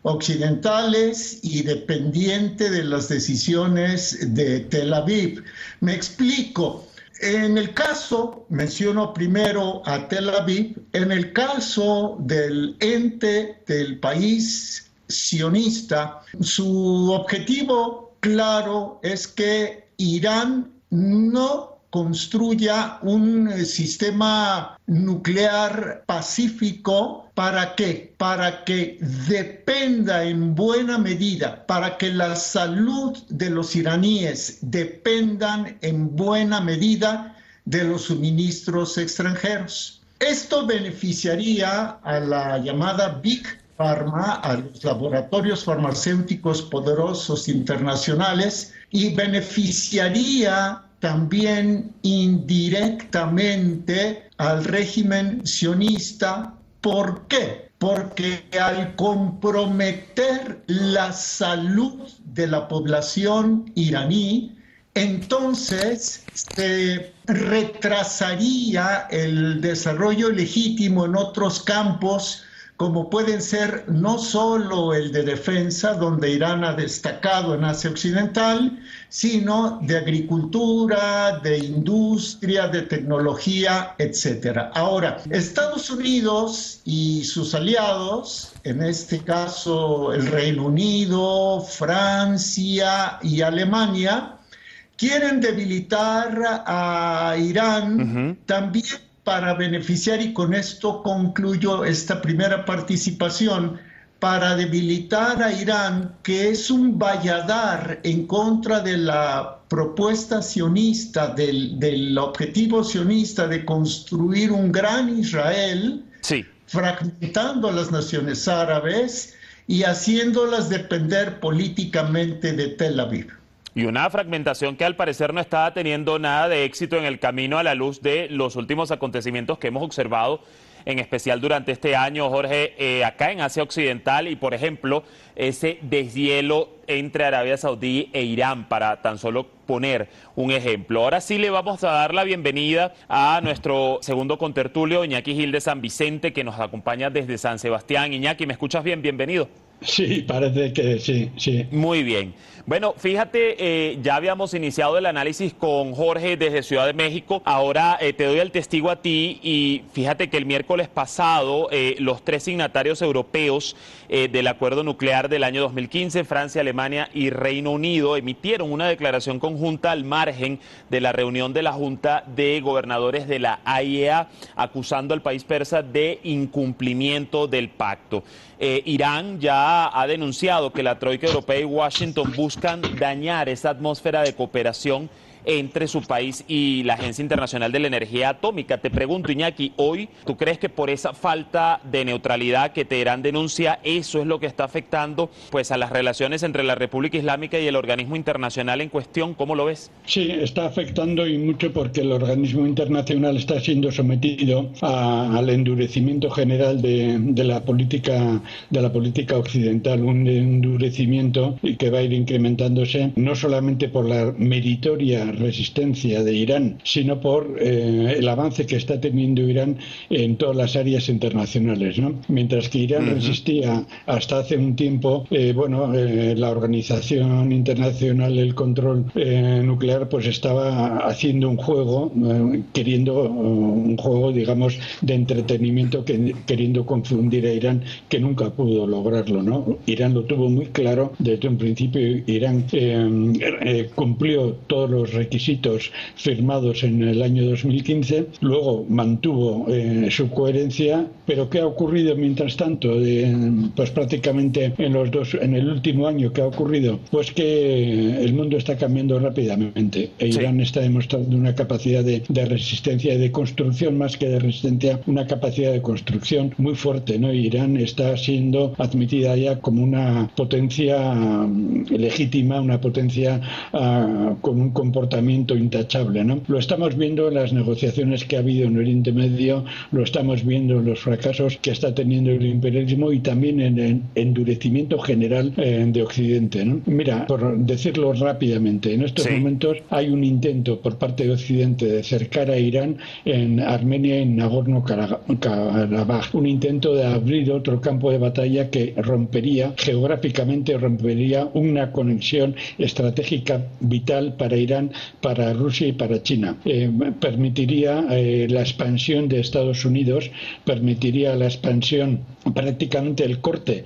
Speaker 7: occidentales y dependiente de las decisiones de Tel Aviv. Me explico. En el caso, menciono primero a Tel Aviv, en el caso del ente del país sionista, su objetivo claro es que Irán no construya un sistema nuclear pacífico. ¿Para qué? Para que dependa en buena medida, para que la salud de los iraníes dependan en buena medida de los suministros extranjeros. Esto beneficiaría a la llamada Big Pharma, a los laboratorios farmacéuticos poderosos internacionales, y beneficiaría también indirectamente al régimen sionista. ¿Por qué? Porque al comprometer la salud de la población iraní, entonces se retrasaría el desarrollo legítimo en otros campos, como pueden ser no solo el de defensa, donde Irán ha destacado en Asia Occidental, sino de agricultura, de industria, de tecnología, etc. Ahora, Estados Unidos y sus aliados, en este caso el Reino Unido, Francia y Alemania, quieren debilitar a Irán también para beneficiar, y con esto concluyo esta primera participación, para debilitar a Irán, que es un valladar en contra de la propuesta sionista, del objetivo sionista de construir un gran Israel, fragmentando a las naciones árabes y haciéndolas depender políticamente de Tel Aviv.
Speaker 8: Y una fragmentación que al parecer no está teniendo nada de éxito en el camino a la luz de los últimos acontecimientos que hemos observado, en especial durante este año, Jorge, acá en Asia Occidental, y por ejemplo, ese deshielo entre Arabia Saudí e Irán, para tan solo poner un ejemplo. Ahora sí le vamos a dar la bienvenida a nuestro segundo contertulio, Iñaki Gil de San Vicente, que nos acompaña desde San Sebastián. Iñaki, ¿me escuchas bien? Bienvenido.
Speaker 11: Sí, parece que sí.
Speaker 8: Muy bien. Bueno, fíjate, ya habíamos iniciado el análisis con Jorge desde Ciudad de México. Ahora te doy el testigo a ti, y fíjate que el miércoles pasado los 3 signatarios europeos del acuerdo nuclear del año 2015, Francia, Alemania y Reino Unido, emitieron una declaración conjunta al margen de la reunión de la Junta de Gobernadores de la AIEA, acusando al país persa de incumplimiento del pacto. Irán ya ha denunciado que la Troika Europea y Washington buscan dañar esa atmósfera de cooperación entre su país y la Agencia Internacional de la Energía Atómica. Te pregunto, Iñaki, hoy, ¿tú crees que por esa falta de neutralidad que Teherán denuncia, eso es lo que está afectando pues a las relaciones entre la República Islámica y el organismo internacional en cuestión? ¿Cómo lo ves?
Speaker 11: Sí, está afectando, y mucho, porque el organismo internacional está siendo sometido al endurecimiento general de la política occidental, un endurecimiento que va a ir incrementándose no solamente por la meritoria resistencia de Irán, sino por el avance que está teniendo Irán en todas las áreas internacionales, ¿no? Mientras que Irán resistía hasta hace un tiempo, la Organización Internacional del Control Nuclear pues estaba haciendo un juego, digamos, de entretenimiento, queriendo confundir a Irán, que nunca pudo lograrlo, ¿no? Irán lo tuvo muy claro desde un principio. Irán cumplió todos los requisitos firmados en el año 2015, luego mantuvo su coherencia, pero ¿qué ha ocurrido mientras tanto? Pues prácticamente en el último año, ¿qué ha ocurrido? Pues que el mundo está cambiando rápidamente. Irán está demostrando una capacidad de resistencia y de construcción, más que de resistencia, una capacidad de construcción muy fuerte, ¿no? Irán está siendo admitida ya como una potencia legítima, una potencia con un comportamiento comportamiento intachable, ¿no? Lo estamos viendo en las negociaciones que ha habido en Oriente Medio, lo estamos viendo en los fracasos que está teniendo el imperialismo y también en el endurecimiento general de Occidente, ¿no? Mira, por decirlo rápidamente, en estos momentos hay un intento por parte de Occidente de cercar a Irán en Armenia y en Nagorno-Karabaj, un intento de abrir otro campo de batalla que geográficamente rompería una conexión estratégica vital para Irán, para Rusia y para China. Permitiría la expansión de Estados Unidos, permitiría la expansión, prácticamente el corte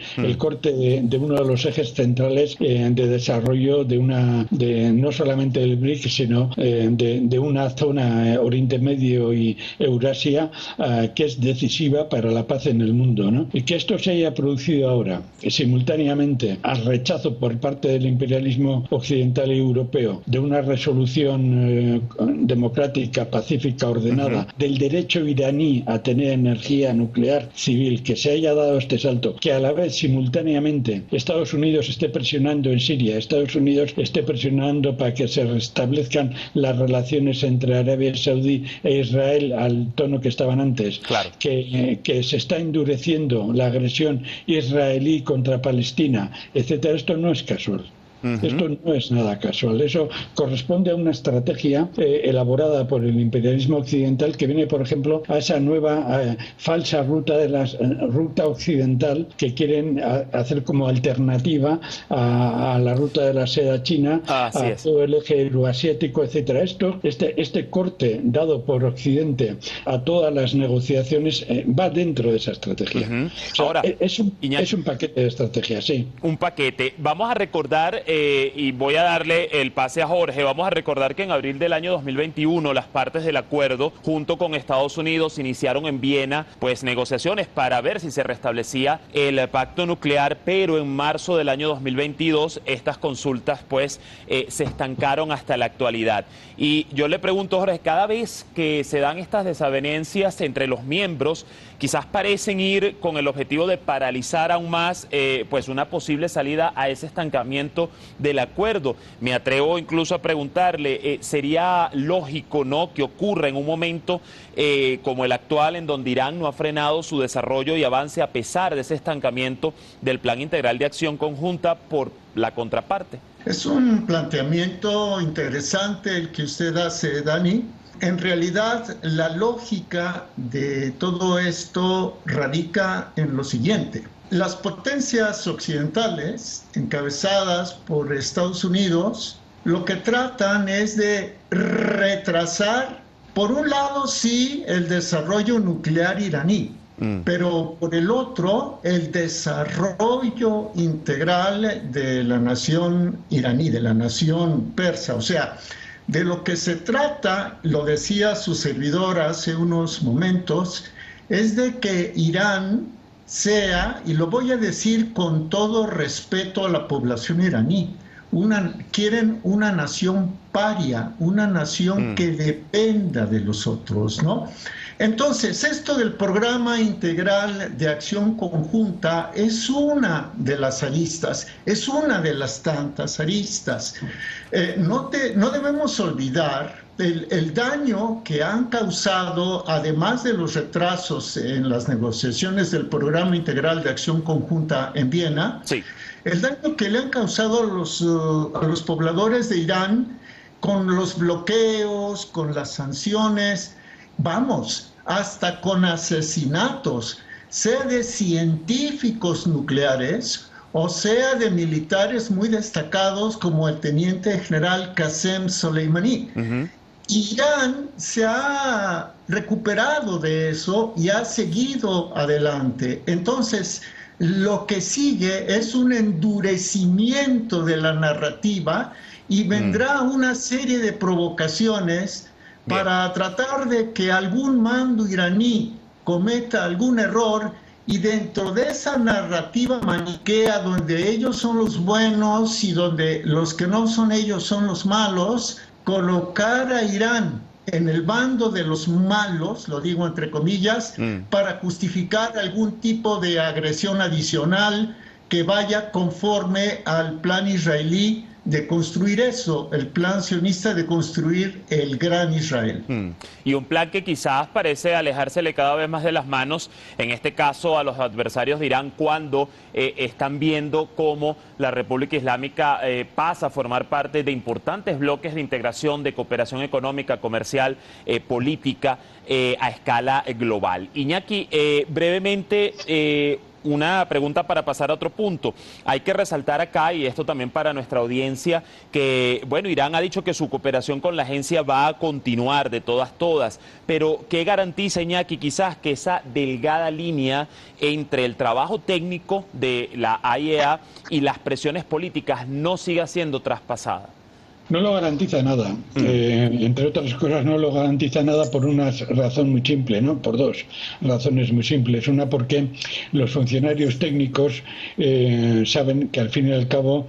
Speaker 11: de uno de los ejes centrales de desarrollo de no solamente del BRIC, sino de una zona Oriente Medio y Eurasia que es decisiva para la paz en el mundo, ¿no? Y que esto se haya producido ahora, simultáneamente al rechazo por parte del imperialismo occidental y europeo de una resolución democrática, pacífica, ordenada, del derecho iraní a tener energía nuclear civil, que se haya dado este salto, que a la vez simultáneamente Estados Unidos esté presionando en Siria, Estados Unidos esté presionando para que se restablezcan las relaciones entre Arabia Saudí e Israel al tono que estaban antes, que se está endureciendo la agresión israelí contra Palestina, etcétera. Esto no es casual. Esto no es nada casual. Eso corresponde a una estrategia elaborada por el imperialismo occidental, que viene, por ejemplo, a esa nueva falsa ruta occidental que quieren hacer como alternativa a la ruta de la seda china, todo el eje euroasiático, etcétera. Este corte dado por Occidente a todas las negociaciones va dentro de esa estrategia. O sea, ahora, es un paquete de estrategia, sí.
Speaker 8: Un paquete. Vamos a recordar, y voy a darle el pase a Jorge, vamos a recordar que en abril del año 2021 las partes del acuerdo, junto con Estados Unidos, iniciaron en Viena pues negociaciones para ver si se restablecía el pacto nuclear, pero en marzo del año 2022 estas consultas pues se estancaron hasta la actualidad. Y yo le pregunto, Jorge, cada vez que se dan estas desavenencias entre los miembros, quizás parecen ir con el objetivo de paralizar aún más pues una posible salida a ese estancamiento del acuerdo. Me atrevo incluso a preguntarle, ¿sería lógico, no, que ocurra en un momento como el actual, en donde Irán no ha frenado su desarrollo y avance a pesar de ese estancamiento del Plan Integral de Acción Conjunta por la contraparte?
Speaker 7: Es un planteamiento interesante el que usted hace, Dani. En realidad, la lógica de todo esto radica en lo siguiente. Las potencias occidentales, encabezadas por Estados Unidos, lo que tratan es de retrasar, por un lado, sí, el desarrollo nuclear iraní, pero por el otro, el desarrollo integral de la nación iraní, de la nación persa. O sea, de lo que se trata, lo decía su servidor hace unos momentos, es de que Irán sea, y lo voy a decir con todo respeto a la población iraní, quieren una nación paria, una nación que dependa de los otros, ¿no? Entonces, esto del Programa Integral de Acción Conjunta es una de las aristas, es una de las tantas aristas. No debemos olvidar el daño que han causado, además de los retrasos en las negociaciones del Programa Integral de Acción Conjunta en Viena, el daño que le han causado a los pobladores de Irán con los bloqueos, con las sanciones, hasta con asesinatos, sea de científicos nucleares o sea de militares muy destacados como el teniente general Qasem Soleimani. Irán se ha recuperado de eso y ha seguido adelante. Entonces, lo que sigue es un endurecimiento de la narrativa y vendrá una serie de provocaciones para tratar de que algún mando iraní cometa algún error, y dentro de esa narrativa maniquea donde ellos son los buenos y donde los que no son ellos son los malos, colocar a Irán en el bando de los malos, lo digo entre comillas, para justificar algún tipo de agresión adicional que vaya conforme al plan israelí de construir eso, el plan sionista de construir el gran Israel.
Speaker 8: Y un plan que quizás parece alejársele cada vez más de las manos, en este caso a los adversarios de Irán, cuando están viendo cómo la República Islámica pasa a formar parte de importantes bloques de integración, de cooperación económica, comercial, política, a escala global. Iñaki, brevemente, una pregunta para pasar a otro punto. Hay que resaltar acá, y esto también para nuestra audiencia, que, bueno, Irán ha dicho que su cooperación con la agencia va a continuar de todas, pero ¿qué garantiza, Iñaki, quizás que esa delgada línea entre el trabajo técnico de la AIEA y las presiones políticas no siga siendo traspasada?
Speaker 11: No lo garantiza nada. Entre otras cosas, no lo garantiza nada por una razón muy simple, ¿no? Por dos razones muy simples. Una, porque los funcionarios técnicos saben que al fin y al cabo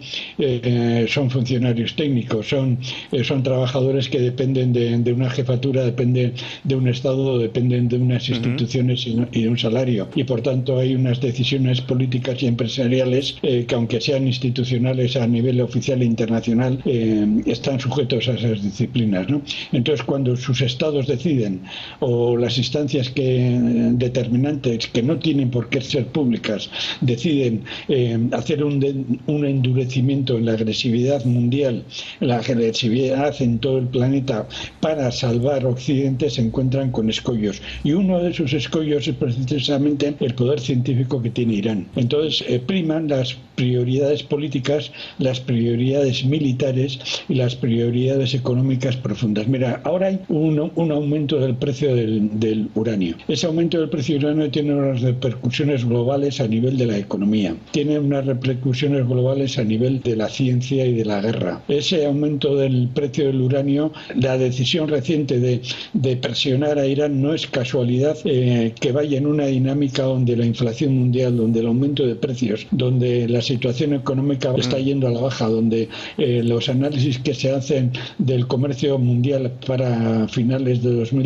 Speaker 11: son funcionarios técnicos, son trabajadores que dependen de una jefatura, dependen de un Estado, dependen de unas instituciones y de un salario. Y por tanto hay unas decisiones políticas y empresariales que, aunque sean institucionales a nivel oficial e internacional, están sujetos a esas disciplinas, ¿no? Entonces, cuando sus estados deciden, o las instancias determinantes, que no tienen por qué ser públicas, deciden hacer un endurecimiento en la agresividad mundial, la agresividad en todo el planeta para salvar Occidente, se encuentran con escollos. Y uno de esos escollos es precisamente el poder científico que tiene Irán. Entonces, priman las prioridades políticas, las prioridades militares y las prioridades económicas profundas. Mira, ahora hay un aumento del precio del uranio. Ese aumento del precio del uranio tiene unas repercusiones globales a nivel de la economía, tiene unas repercusiones globales a nivel de la ciencia y de la guerra. Ese aumento del precio del uranio, la decisión reciente de presionar a Irán, no es casualidad que vaya en una dinámica donde la inflación mundial, donde el aumento de precios, donde la situación económica está yendo a la baja, donde los análisis que se hacen del comercio mundial para finales de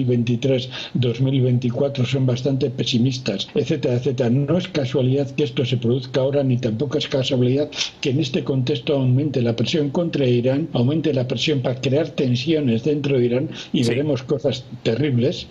Speaker 11: 2023-2024 son bastante pesimistas, etcétera, etcétera. No es casualidad que esto se produzca ahora, ni tampoco es casualidad que en este contexto aumente la presión contra Irán, aumente la presión para crear tensiones dentro de Irán, y veremos cosas terribles,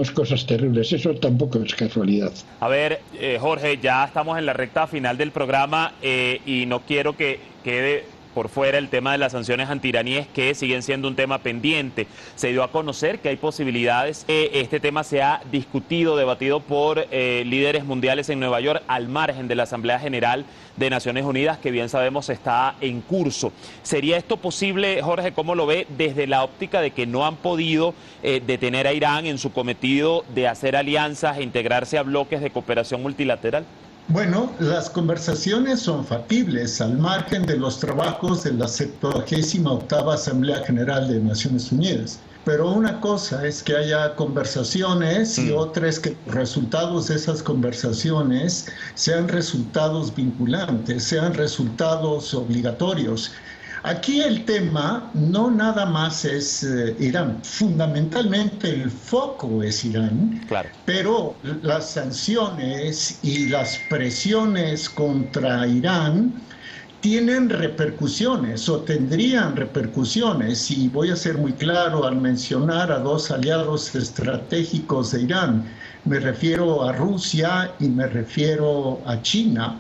Speaker 11: Eso tampoco es casualidad.
Speaker 8: A ver, Jorge, ya estamos en la recta final del programa y no quiero que quede por fuera el tema de las sanciones antiiraníes, que siguen siendo un tema pendiente. Se dio a conocer que hay posibilidades que este tema sea discutido, debatido por líderes mundiales en Nueva York, al margen de la Asamblea General de Naciones Unidas, que bien sabemos está en curso. ¿Sería esto posible, Jorge? ¿Cómo lo ve desde la óptica de que no han podido detener a Irán en su cometido de hacer alianzas e integrarse a bloques de cooperación multilateral?
Speaker 7: Bueno, las conversaciones son factibles al margen de los trabajos de la 78ª Asamblea General de Naciones Unidas. Pero una cosa es que haya conversaciones y otra es que los resultados de esas conversaciones sean resultados vinculantes, sean resultados obligatorios. Aquí el tema no nada más es Irán, fundamentalmente el foco es Irán, claro. Pero las sanciones y las presiones contra Irán tienen repercusiones o tendrían repercusiones, y voy a ser muy claro al mencionar a dos aliados estratégicos de Irán. Me refiero a Rusia y me refiero a China.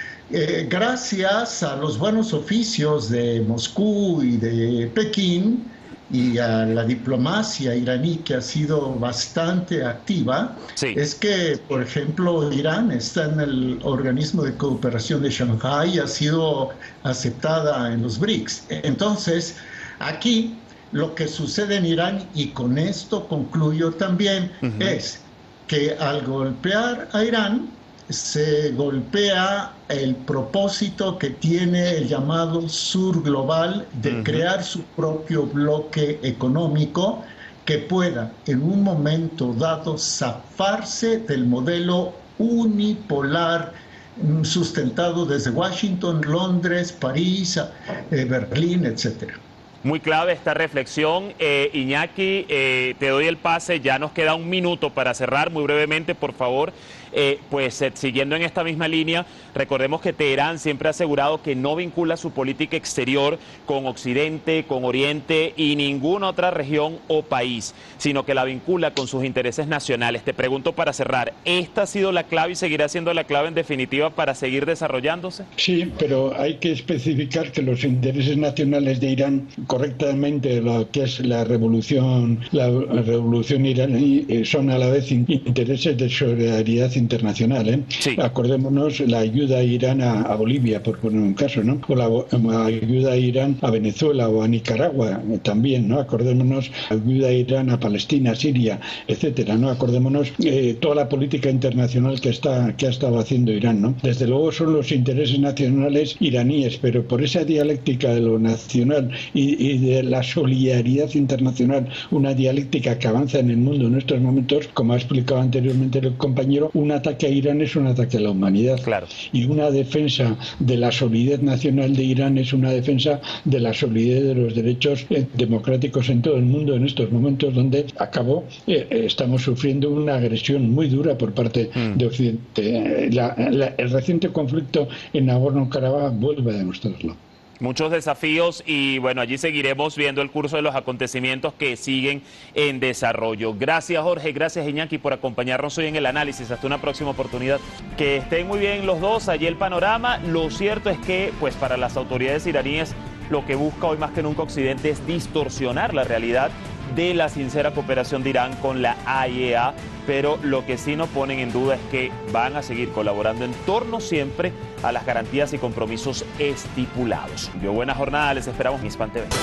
Speaker 7: Gracias a los buenos oficios de Moscú y de Pekín y a la diplomacia iraní, que ha sido bastante activa, es que, por ejemplo, Irán está en el organismo de cooperación de Shanghái y ha sido aceptada en los BRICS. Entonces, aquí lo que sucede en Irán, y con esto concluyo también, es que al golpear a Irán, se golpea el propósito que tiene el llamado Sur Global de crear su propio bloque económico que pueda en un momento dado zafarse del modelo unipolar sustentado desde Washington, Londres, París, Berlín, etcétera.
Speaker 8: Muy clave esta reflexión. Iñaki, te doy el pase, ya nos queda un minuto para cerrar muy brevemente, por favor. Siguiendo en esta misma línea, recordemos que Teherán siempre ha asegurado que no vincula su política exterior con Occidente, con Oriente y ninguna otra región o país, sino que la vincula con sus intereses nacionales. Te pregunto para cerrar, ¿esta ha sido la clave y seguirá siendo la clave en definitiva para seguir desarrollándose?
Speaker 11: Sí, pero hay que especificar que los intereses nacionales de Irán, correctamente lo que es la revolución iraní, son a la vez intereses de solidaridad internacional. Sí. Acordémonos la ayuda a Irán a Bolivia, por poner un caso, ¿no? O la ayuda a Irán a Venezuela o a Nicaragua también, ¿no? Acordémonos la ayuda a Irán a Palestina, Siria, etcétera, ¿no? Acordémonos toda la política internacional que ha estado haciendo Irán, ¿no? Desde luego son los intereses nacionales iraníes, pero por esa dialéctica de lo nacional y de la solidaridad internacional, una dialéctica que avanza en el mundo en estos momentos, como ha explicado anteriormente el compañero, un ataque a Irán es un ataque a la humanidad. Claro. Y una defensa de la solidez nacional de Irán es una defensa de la solidez de los derechos democráticos en todo el mundo en estos momentos donde estamos sufriendo una agresión muy dura por parte de Occidente. El reciente conflicto en Nagorno-Karabaj vuelve a demostrarlo.
Speaker 8: Muchos desafíos y bueno, allí seguiremos viendo el curso de los acontecimientos que siguen en desarrollo. Gracias Jorge, gracias Iñaki por acompañarnos hoy en el análisis. Hasta una próxima oportunidad. Que estén muy bien los dos, allí el panorama. Lo cierto es que pues para las autoridades iraníes lo que busca hoy más que nunca Occidente es distorsionar la realidad de la sincera cooperación de Irán con la AIEA, pero lo que sí no ponen en duda es que van a seguir colaborando en torno siempre a las garantías y compromisos estipulados. Buena jornada, les esperamos en Hispan TV.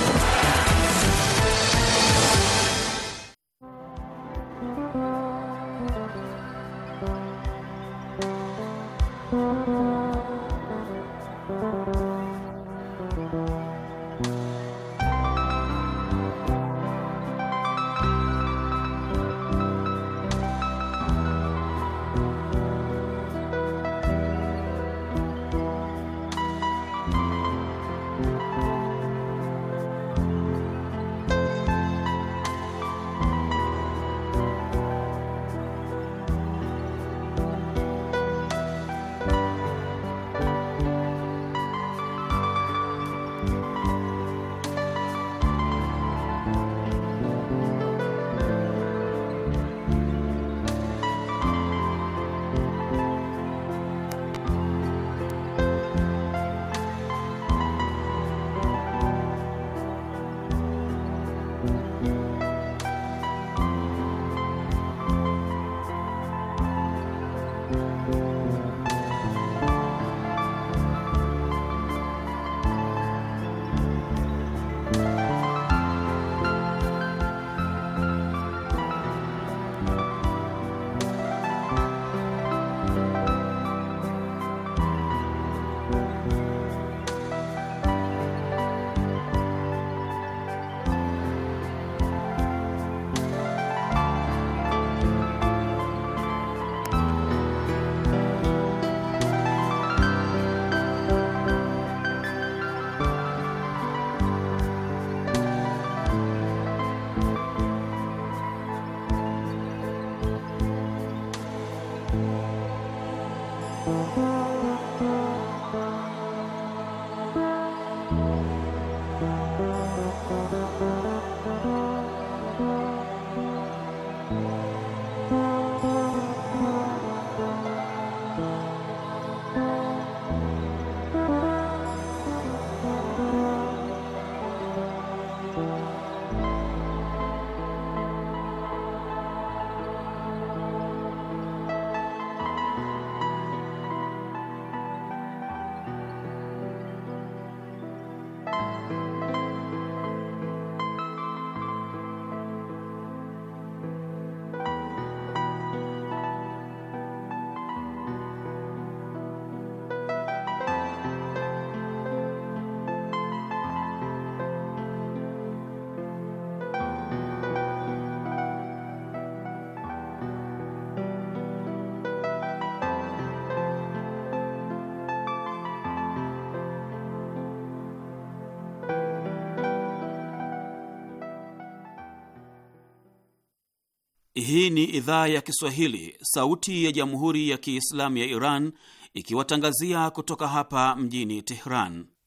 Speaker 12: Hii ni idhaa ya Kiswahili, sauti ya Jamhuri ya Kiislamu ya Iran, ikiwatangazia kutoka hapa mjini Tehran.